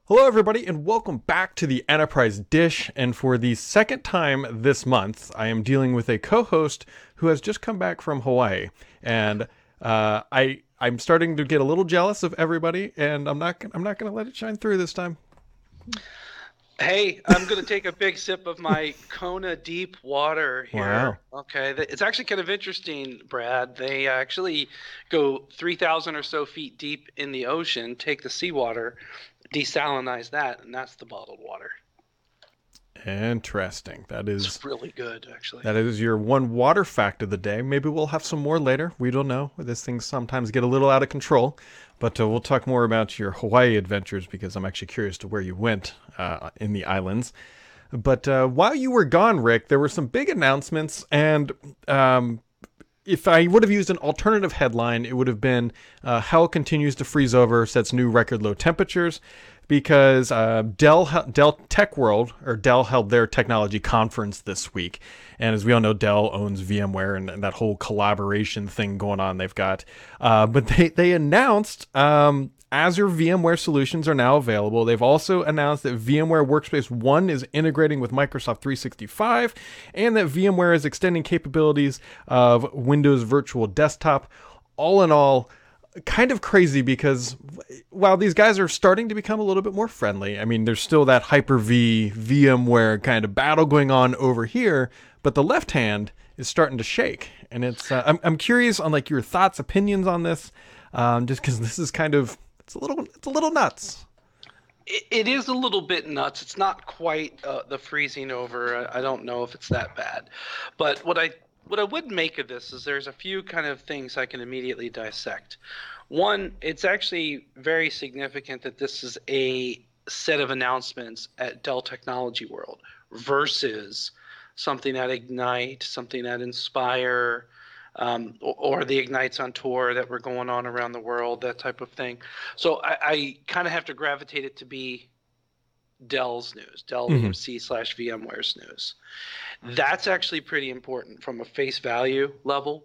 Hello, everybody, and welcome back to the Enterprise Dish. And for the second time this month, I am dealing with a co-host who has just come back from Hawaii, and I'm starting to get a little jealous of everybody, and I'm not going to let it shine through this time. Hey, I'm going to take a big sip of my Kona Deep water here. Wow. Okay, it's actually kind of interesting, Brad. They actually go 3,000 or so feet deep in the ocean, take the seawater, desalinize that, and that's the bottled water. Interesting. It's really good, actually. That is your one water fact of the day. Maybe we'll have some more later. We don't know. These things sometimes get a little out of control. But we'll talk more about your Hawaii adventures because I'm actually curious to where you went in the islands. But while you were gone, Rick, there were some big announcements. And if I would have used an alternative headline, it would have been Hell continues to freeze over, sets new record low temperatures. Because Dell Tech World, or Dell held their technology conference this week. And as we all know, Dell owns VMware and that whole collaboration thing going on they've got. But they announced Azure VMware solutions are now available. They've also announced that VMware Workspace ONE is integrating with Microsoft 365 and that VMware is extending capabilities of Windows Virtual Desktop. All in all, kind of crazy because while these guys are starting to become a little bit more friendly, I mean, there's still that Hyper-V VMware kind of battle going on over here, but the left hand is starting to shake. And it's I'm curious on like your thoughts, opinions on this, just because this is kind of it's a little nuts. It is a little bit nuts. It's not quite the freezing over. I don't know if it's that bad, but what I would make of this is there's a few kind of things I can immediately dissect. One, it's actually very significant that this is a set of announcements at Dell Technology World versus something at Ignite, something at Inspire, or the Ignites on tour that were going on around the world, that type of thing. So I kind of have to gravitate it to be Dell's news, Dell EMC/VMware's news. That's actually pretty important from a face value level.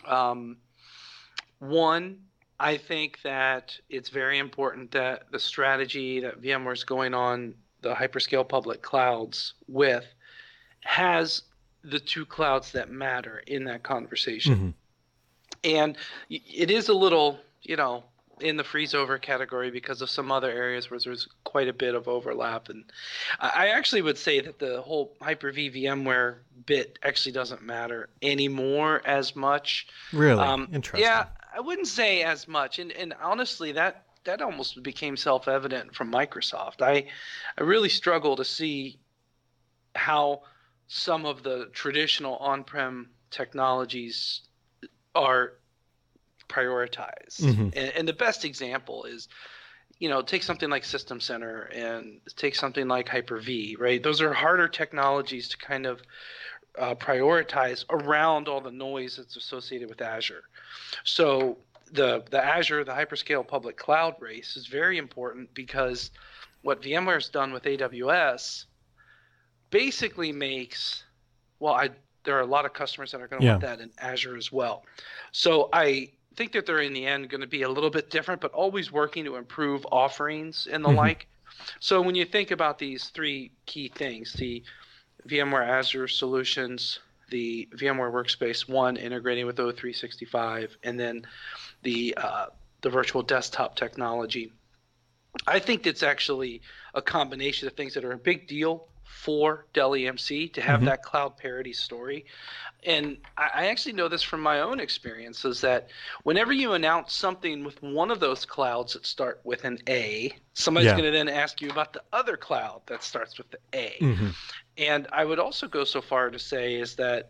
One, I think that it's very important that the strategy that VMware is going on the hyperscale public clouds with has the two clouds that matter in that conversation. And it is a little, in the freeze over category because of some other areas where there's quite a bit of overlap. And I actually would say that the whole Hyper-V VMware bit actually doesn't matter anymore as much. Really? Interesting. Yeah, I wouldn't say as much. And honestly, that almost became self-evident from Microsoft. I really struggle to see how some of the traditional on-prem technologies are prioritized. And the best example is, take something like System Center and take something like Hyper-V, right? Those are harder technologies to kind of prioritize around all the noise that's associated with Azure. So the Azure, the hyperscale public cloud race is very important because what VMware's done with AWS basically makes, there are a lot of customers that are going to want that in Azure as well. So I think that they're in the end going to be a little bit different, but always working to improve offerings and the like. So when you think about these three key things, the VMware Azure solutions, the VMware Workspace ONE integrating with O365, and then the virtual desktop technology, I think it's actually a combination of things that are a big deal for Dell EMC to have that cloud parity story. And I actually know this from my own experience, is that whenever you announce something with one of those clouds that start with an A, somebody's going to then ask you about the other cloud that starts with the A. And I would also go so far to say is that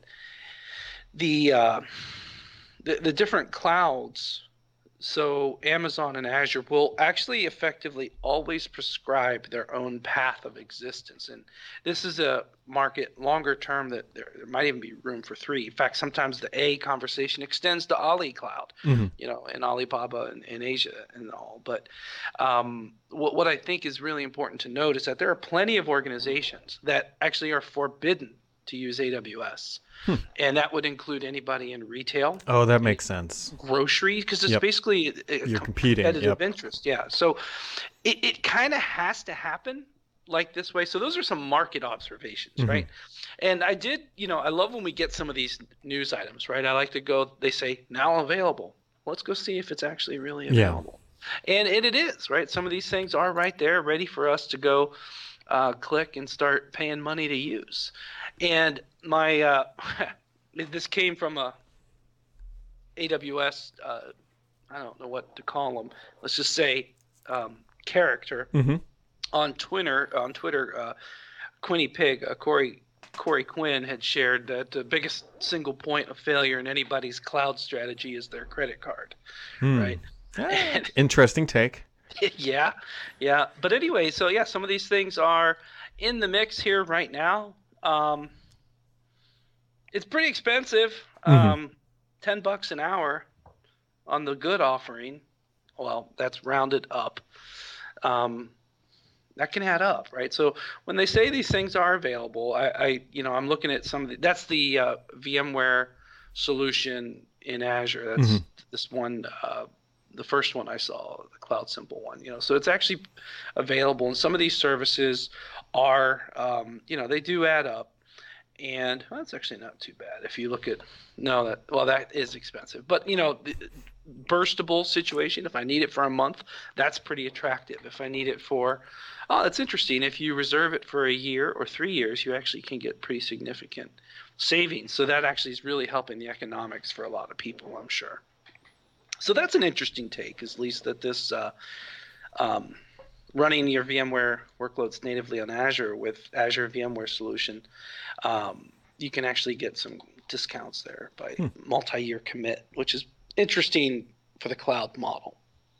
the different clouds, so Amazon and Azure, will actually effectively always prescribe their own path of existence. And this is a market longer term that there might even be room for three. In fact, sometimes the A conversation extends to Ali Cloud, and Alibaba in Asia and all. But what I think is really important to note is that there are plenty of organizations that actually are forbidden to use AWS. And that would include anybody in retail. Oh, that makes sense. Grocery, because it's basically you're competing. Competitive interest. Yeah. So it kind of has to happen like this way. So those are some market observations, right? And I did, I love when we get some of these news items, right? I like to go, they say now available. Let's go see if it's actually really available. Yeah. And it is, right? Some of these things are right there ready for us to go click and start paying money to use. And my this came from a AWS, I don't know what to call them. Let's just say character on Twitter. Quinny Pig, Corey Quinn had shared that the biggest single point of failure in anybody's cloud strategy is their credit card, right? Interesting take. Yeah. But anyway, so yeah, some of these things are in the mix here right now. It's pretty expensive. $10 an hour on the good offering. Well, that's rounded up. That can add up, right? So when they say these things are available, I'm looking at some of the, that's the VMware solution in Azure. That's this one, the first one I saw, the Cloud Simple one. So it's actually available, and some of these services are, they do add up. And that's actually not too bad if you look at that is expensive, but the burstable situation, if I need it for a month, that's pretty attractive. If I need it for that's interesting, if you reserve it for a year or 3 years, you actually can get pretty significant savings. So that actually is really helping the economics for a lot of people, I'm sure. So that's an interesting take, at least that this running your VMware workloads natively on Azure with Azure VMware solution, you can actually get some discounts there by multi-year commit, which is interesting for the cloud model.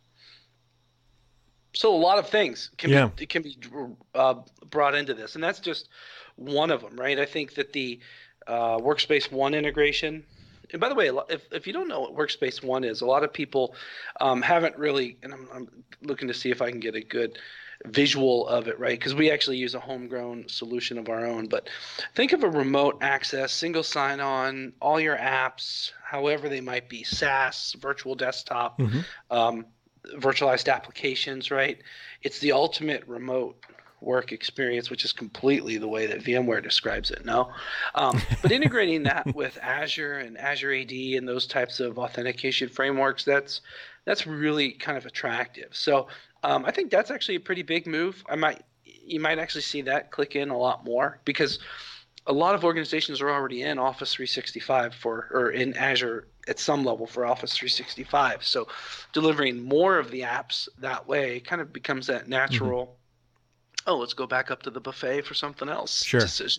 So a lot of things can be brought into this, and that's just one of them, right? I think that the Workspace ONE integration. And by the way, if you don't know what Workspace ONE is, a lot of people haven't really, and I'm looking to see if I can get a good visual of it, right? Because we actually use a homegrown solution of our own. But think of a remote access, single sign-on, all your apps, however they might be, SaaS, virtual desktop, virtualized applications, right? It's the ultimate remote work experience, which is completely the way that VMware describes it. No, but integrating that with Azure and Azure AD and those types of authentication frameworks, that's really kind of attractive. So I think that's actually a pretty big move. You might actually see that click in a lot more, because a lot of organizations are already in Office 365 or in Azure at some level for Office 365. So delivering more of the apps that way kind of becomes that natural. Let's go back up to the buffet for something else decision.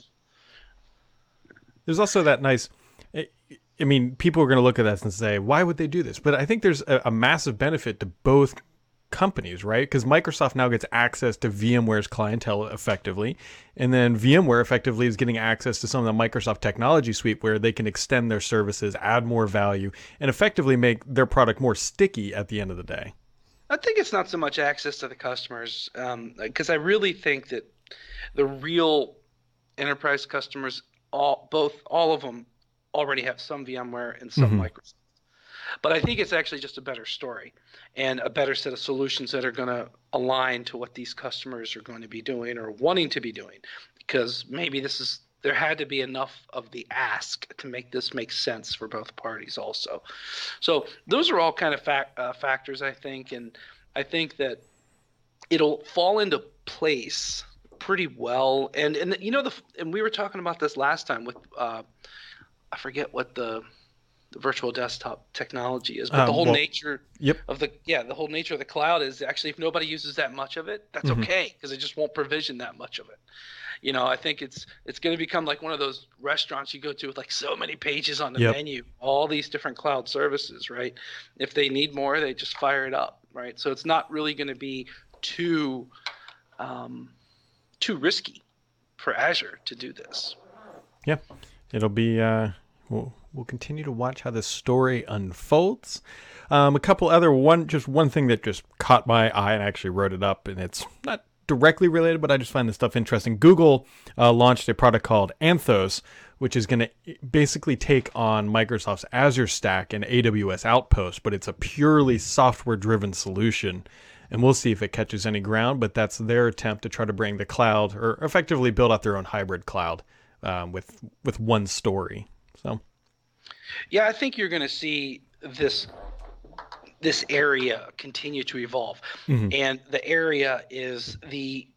There's also that nice, people are going to look at this and say, why would they do this? But I think there's a massive benefit to both companies, right? Because Microsoft now gets access to VMware's clientele effectively, and then VMware effectively is getting access to some of the Microsoft technology suite where they can extend their services, add more value, and effectively make their product more sticky at the end of the day. I think it's not so much access to the customers, because I really think that the real enterprise customers, all of them, already have some VMware and some Microsoft. But I think it's actually just a better story and a better set of solutions that are going to align to what these customers are going to be doing or wanting to be doing, because maybe there had to be enough of the ask to make this make sense for both parties also. So those are all kind of factors, I think, and I think that it'll fall into place pretty well. And and we were talking about this last time with I forget what the virtual desktop technology is, but the whole nature of the whole nature of the cloud is actually, if nobody uses that much of it, that's okay, because it just won't provision that much of it. I think it's going to become like one of those restaurants you go to with like so many pages on the menu, all these different cloud services, right? If they need more, they just fire it up, right? So it's not really going to be too risky for Azure to do this. Yeah, it'll be. We'll continue to watch how this story unfolds. A couple other one thing that just caught my eye, and I actually wrote it up, and it's not directly related, but I just find this stuff interesting. Google launched a product called Anthos, which is going to basically take on Microsoft's Azure Stack and AWS Outpost, but it's a purely software-driven solution. And we'll see if it catches any ground, but that's their attempt to try to bring the cloud, or effectively build out their own hybrid cloud with one story. So, yeah, I think you're going to see this area continue to evolve, and the area is the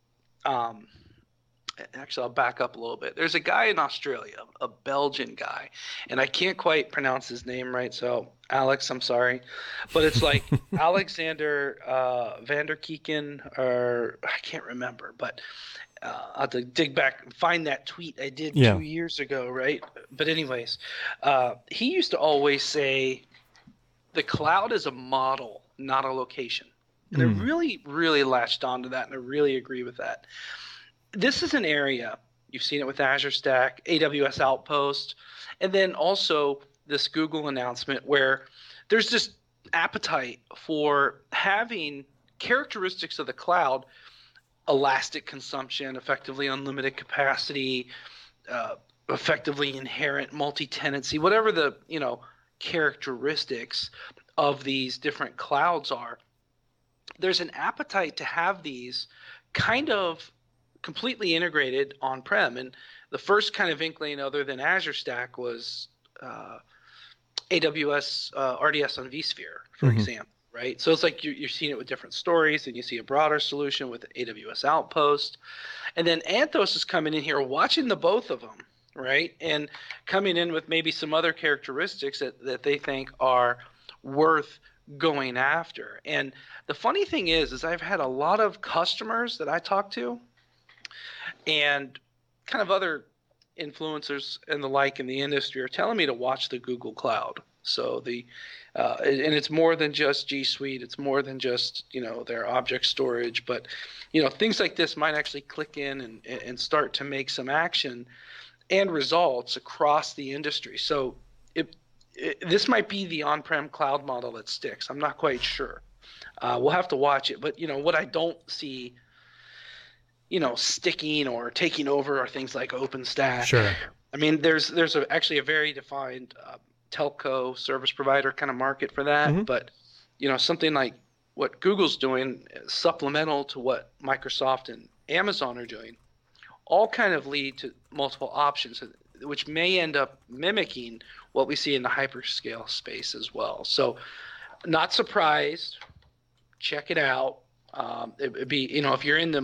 actually, I'll back up a little bit. There's a guy in Australia, a Belgian guy, and I can't quite pronounce his name right, so Alex, I'm sorry. But it's like Alexander van der Keken, or I can't remember, but I'll have to dig back and find that tweet I did 2 years ago, right? But anyways, he used to always say, the cloud is a model, not a location. And I really, really latched onto that, and I really agree with that. This is an area, you've seen it with Azure Stack, AWS Outpost, and then also this Google announcement where there's this appetite for having characteristics of the cloud, elastic consumption, effectively unlimited capacity, effectively inherent multi-tenancy, whatever the characteristics of these different clouds are. There's an appetite to have these kind of completely integrated on-prem, and the first kind of inkling other than Azure Stack was AWS RDS on vSphere, for example, right? So it's like you're seeing it with different stories, and you see a broader solution with AWS Outpost, and then Anthos is coming in here, watching the both of them, right, and coming in with maybe some other characteristics that they think are worth going after. And the funny thing is I've had a lot of customers that I talk to, and kind of other influencers and the like in the industry are telling me to watch the Google Cloud. So and it's more than just G Suite. It's more than just their object storage, but things like this might actually click in and start to make some action and results across the industry. So this might be the on-prem cloud model that sticks. I'm not quite sure. We'll have to watch it, but what I don't see sticking or taking over are things like OpenStack. Sure. I mean, there's actually a very defined telco service provider kind of market for that. But, something like what Google's doing, supplemental to what Microsoft and Amazon are doing, all kind of lead to multiple options, which may end up mimicking what we see in the hyperscale space as well. So not surprised. Check it out. It'd be, if you're in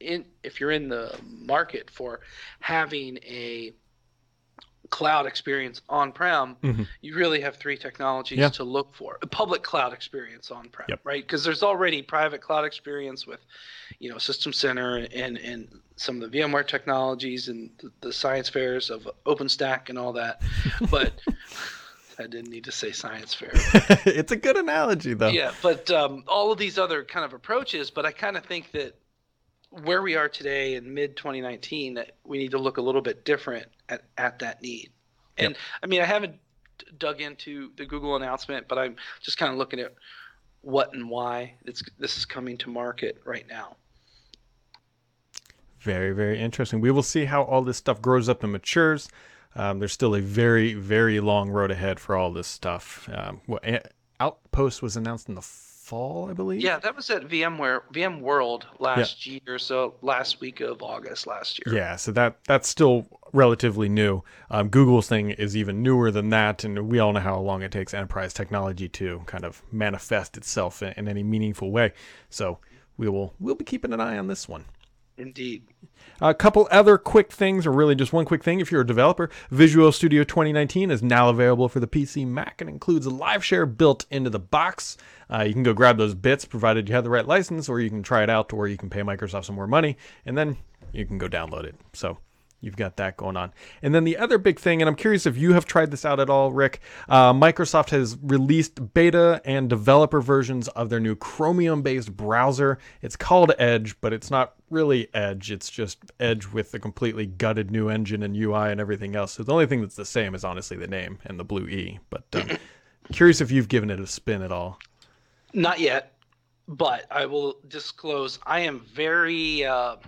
the market for having a cloud experience on-prem, you really have three technologies to look for. A public cloud experience on-prem, right? Because there's already private cloud experience with, System Center and some of the VMware technologies and the science fairs of OpenStack and all that. But I didn't need to say science fair. It's a good analogy, though. Yeah, but all of these other kind of approaches, but I kind of think that where we are today in mid-2019, that we need to look a little bit different at that need. And I mean, I haven't dug into the Google announcement, but I'm just kind of looking at what and why this is coming to market right now. Very, very interesting. We will see how all this stuff grows up and matures. There's still a very, very long road ahead for all this stuff. Outpost was announced in the fall, I believe. Yeah, that was at VMworld last year, so last week of August last year. Yeah, so that's still relatively new. Google's thing is even newer than that, and we all know how long it takes enterprise technology to kind of manifest itself in any meaningful way. So we'll be keeping an eye on this one. Indeed. A couple other quick things, or really just one quick thing. If you're a developer, Visual Studio 2019 is now available for the PC, Mac, and includes a live share built into the box. You can go grab those bits, provided you have the right license, or you can try it out, or you can pay Microsoft some more money, and then you can go download it. So you've got that going on. And then the other big thing, and I'm curious if you have tried this out at all, Rick, Microsoft has released beta and developer versions of their new Chromium-based browser. It's called Edge, but it's not really Edge. It's just Edge with the completely gutted new engine and UI and everything else. So the only thing that's the same is honestly the name and the blue E. But curious if you've given it a spin at all. Not yet, but I will disclose I am very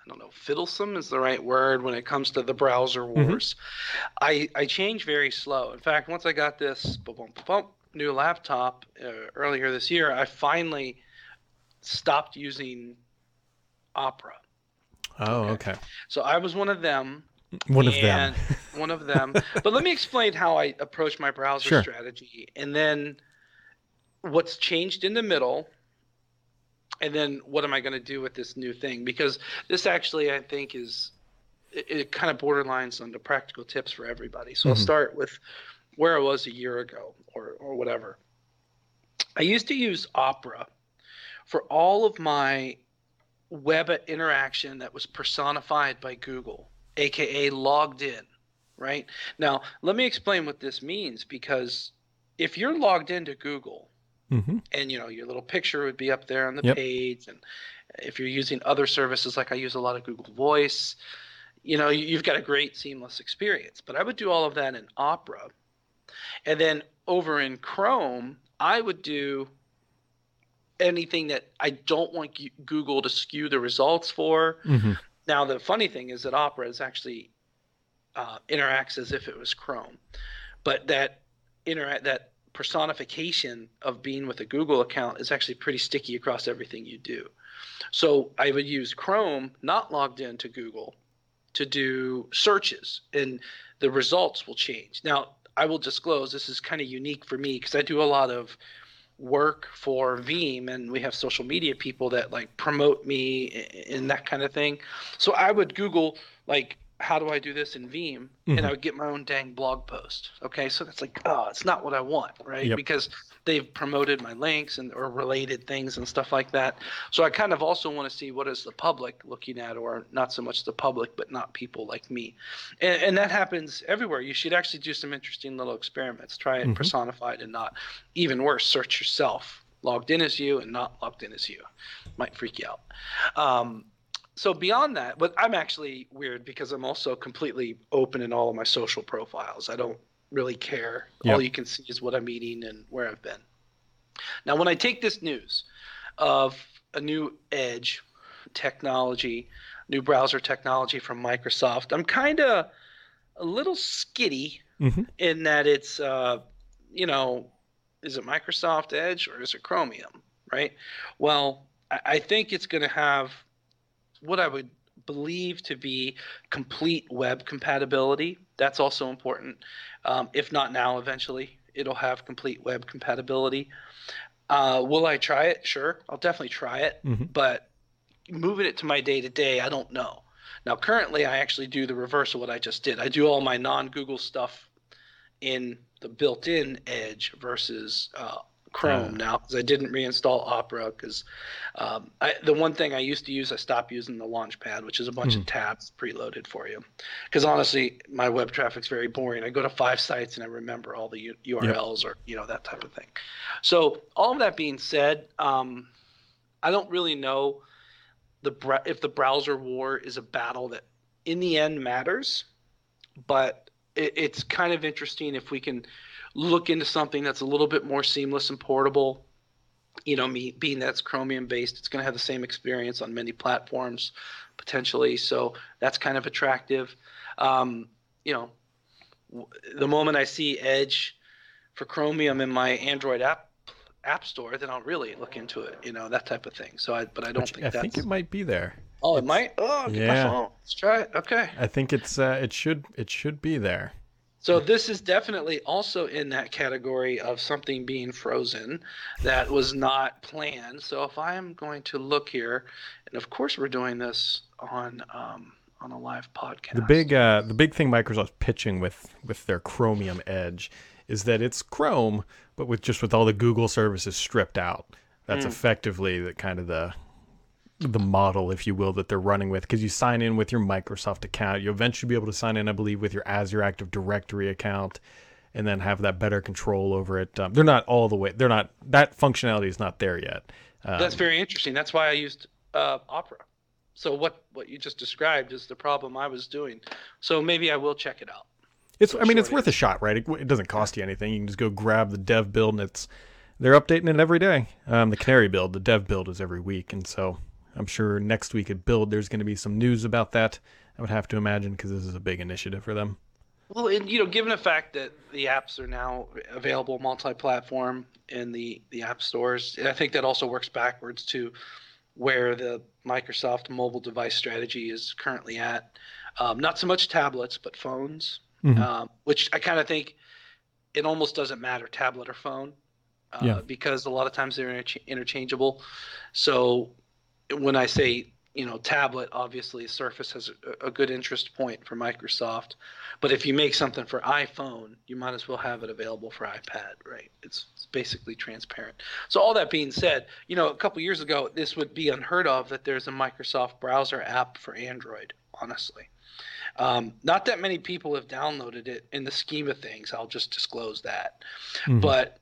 I don't know, fiddlesome is the right word when it comes to the browser wars. I change very slow. In fact, once I got this new laptop earlier this year, I finally stopped using Opera. Oh, okay. So I was one of them. One of them. One of them. But let me explain how I approach my browser strategy, and then what's changed in the middle, and then what am I going to do with this new thing? Because this actually, I think, it kind of borderlines on the practical tips for everybody. So I'll start with where I was a year ago or whatever. I used to use Opera for all of my web interaction that was personified by Google, aka logged in, right? Now, let me explain what this means, because if you're logged into Google and your little picture would be up there on the page, and if you're using other services, like I use a lot of Google Voice, you've got a great seamless experience. But I would do all of that in Opera. And then over in Chrome, I would do anything that I don't want Google to skew the results for. Now, the funny thing is that Opera is actually interacts as if it was Chrome, but that personification of being with a Google account is actually pretty sticky across everything you do. So I would use Chrome, not logged into Google, to do searches, and the results will change. Now, I will disclose this is kind of unique for me because I do a lot of work for Veeam, and we have social media people that like promote me and that kind of thing. So I would Google like, how do I do this in Veeam? And I would get my own dang blog post. Okay, so that's like, it's not what I want, right? Because they've promoted my links or related things and stuff like that. So I kind of also want to see what is the public looking at, or not so much the public, but not people like me. And that happens everywhere. You should actually do some interesting little experiments. Try it personified and not. Even worse, search yourself. Logged in as you and not logged in as you. Might freak you out. So beyond that, but I'm actually weird because I'm also completely open in all of my social profiles. I don't really care. All you can see is what I'm eating and where I've been. Now, when I take this news of a new Edge technology, new browser technology from Microsoft, I'm kind of a little skitty in that it's, is it Microsoft Edge or is it Chromium, right? Well, I think it's going to have what I would believe to be complete web compatibility. That's also important. If not now, eventually it'll have complete web compatibility. Will I try it? Sure, I'll definitely try it. But moving it to my day-to-day, I don't know. Now, currently, I actually do the reverse of what I just did. I do all my non-Google stuff in the built-in Edge versus Chrome now, because I didn't reinstall Opera because the one thing I used to use, I stopped using the Launchpad, which is a bunch of tabs preloaded for you. Because honestly, my web traffic's very boring. I go to 5 sites and I remember all the URLs or that type of thing. So all of that being said, I don't really know if the browser war is a battle that in the end matters, but it's kind of interesting if we can look into something that's a little bit more seamless and portable. Being that it's Chromium based, it's going to have the same experience on many platforms potentially. So that's kind of attractive. The moment I see Edge for Chromium in my Android app store, then I'll really look into it. That type of thing. So I think it might be there. Oh, it might. Oh, get my phone. Let's try it. Okay. I think it should be there. So this is definitely also in that category of something being frozen that was not planned. So if I am going to look here, and of course we're doing this on a live podcast. The big thing Microsoft's pitching with their Chromium Edge is that it's Chrome, but with all the Google services stripped out. That's effectively the model, if you will, that they're running with, because you sign in with your Microsoft account. You'll eventually be able to sign in, I believe, with your Azure Active Directory account, and then have that better control over it. They're not all the way. That functionality is not there yet. That's very interesting. That's why I used Opera. So what you just described is the problem I was doing. So maybe I will check it out. It's worth a shot, right? It doesn't cost you anything. You can just go grab the dev build, and they're updating it every day. The Canary build, the dev build is every week, and so I'm sure next week at Build, there's going to be some news about that. I would have to imagine because this is a big initiative for them. Well, and given the fact that the apps are now available multi-platform in the app stores, I think that also works backwards to where the Microsoft mobile device strategy is currently at. Not so much tablets, but phones, which I kind of think it almost doesn't matter, tablet or phone, because a lot of times they're interchangeable. So when I say tablet, obviously Surface has a good interest point for Microsoft. But if you make something for iPhone, you might as well have it available for iPad, right? It's basically transparent. So all that being said, a couple years ago, this would be unheard of that there's a Microsoft browser app for Android, honestly. Not that many people have downloaded it in the scheme of things. I'll just disclose that. But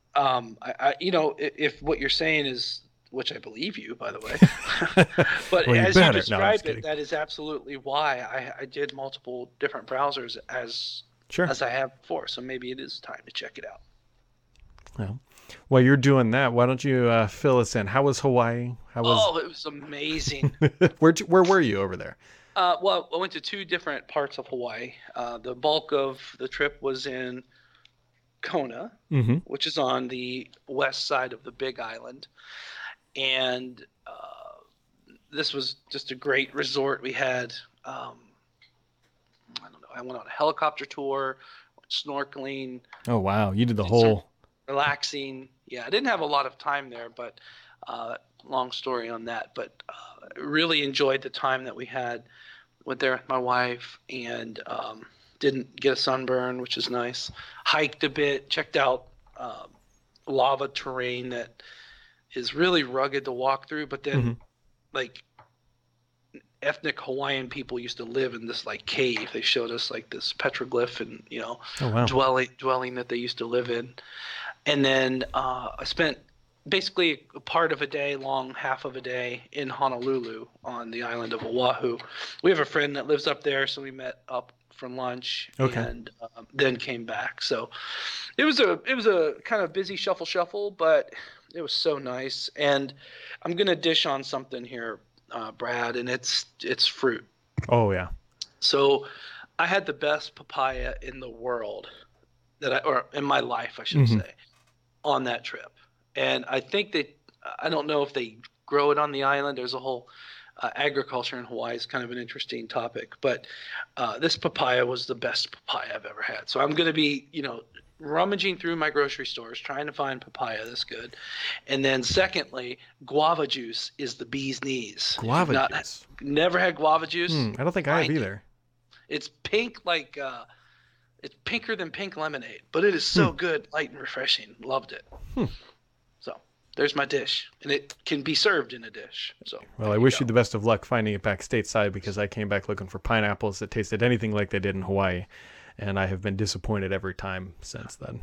if what you're saying is, which I believe you, by the way. But well, as you described it, that is absolutely why I did multiple different browsers as I have before. So maybe it is time to check it out. Well, while you're doing that, why don't you fill us in? How was Hawaii? It was amazing. Where were you over there? Well, I went to 2 different parts of Hawaii. The bulk of the trip was in Kona, which is on the west side of the Big Island. And this was just a great resort. We had, I went on a helicopter tour, went snorkeling. Oh, wow. You did the whole... Relaxing. Yeah, I didn't have a lot of time there, but long story on that. But really enjoyed the time that we had. Went there with my wife and didn't get a sunburn, which is nice. Hiked a bit, checked out lava terrain that is really rugged to walk through, but then like ethnic Hawaiian people used to live in this like cave. They showed us like this petroglyph and dwelling that they used to live in. And then I spent basically a part of a day, half of a day in Honolulu on the island of Oahu. We have a friend that lives up there, so we met up for lunch and then came back. So it was a kind of busy shuffle, but it was so nice. And I'm gonna dish on something here, Brad, and it's fruit. Oh yeah. So I had the best papaya in the world or in my life, I should say, on that trip. And I think I don't know if they grow it on the island. There's a whole agriculture in Hawaii is kind of an interesting topic, but this papaya was the best papaya I've ever had. So I'm going to be, rummaging through my grocery stores trying to find papaya this good. And then secondly, guava juice is the bee's knees. Guava juice? Never had guava juice? I don't think I have either. It's pink like it's pinker than pink lemonade, but it is so good, light and refreshing. Loved it. So there's my dish, and it can be served in a dish. So well, I wish you the best of luck finding it back stateside, because I came back looking for pineapples that tasted anything like they did in Hawaii, and I have been disappointed every time since then.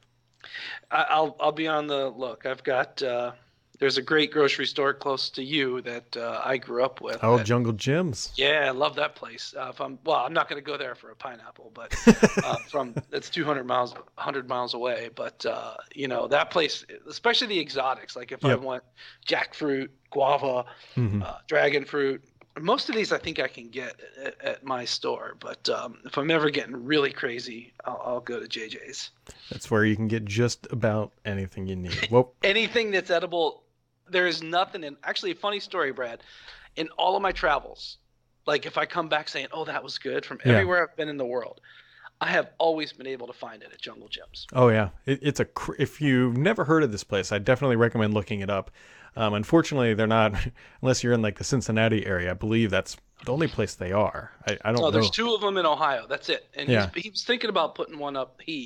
I'll be on the look. I've got there's a great grocery store close to you that I grew up with. Oh, Jungle Jim's. Yeah, I love that place. I'm not going to go there for a pineapple, but it's 100 miles away. But that place, especially the exotics. Like if I want jackfruit, guava, dragon fruit. Most of these I think I can get at my store, but if I'm ever getting really crazy, I'll go to JJ's. That's where you can get just about anything you need. Whoa. Anything that's edible. There is nothing in – actually, a funny story, Brad. In all of my travels, like if I come back saying, oh, that was good from everywhere I've been in the world, I have always been able to find it at Jungle Jim's. Oh, yeah. It's if you've never heard of this place, I definitely recommend looking it up. Unfortunately, they're not – unless you're in like the Cincinnati area. I believe that's the only place they are. I don't know. There's 2 of them in Ohio. That's it. And he was thinking about putting one up –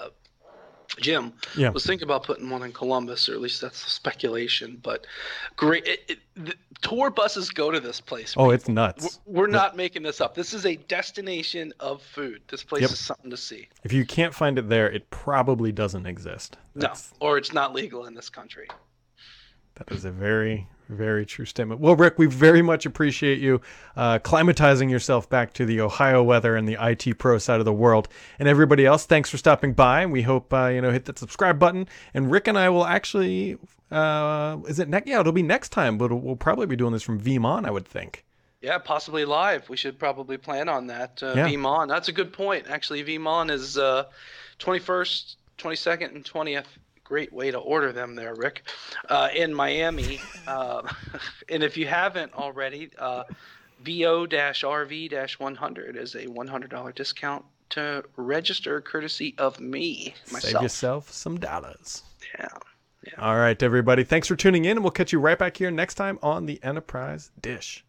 Jim was thinking about putting one in Columbus, or at least that's the speculation. But great, the tour buses go to this place. Oh, it's nuts. We're not making this up. This is a destination of food. This place is something to see. If you can't find it there, it probably doesn't exist. No, or it's not legal in this country. That is a very, Very true statement. Well, Rick, we very much appreciate you climatizing yourself back to the Ohio weather and the IT pro side of the world. And everybody else, thanks for stopping by. We hope hit that subscribe button. And Rick and I will actually, is it next? Yeah, it'll be next time, but we'll probably be doing this from VeeamON, I would think. Yeah, possibly live. We should probably plan on that. VeeamON. That's a good point. Actually, VeeamON is 21st, 22nd, and 20th. Great way to order them there, Rick, in Miami. And if you haven't already, VO-RV-100 is a $100 discount to register, courtesy of me, myself. Save yourself some dollars. Yeah. All right, everybody. Thanks for tuning in, and we'll catch you right back here next time on the Enterprise Dish.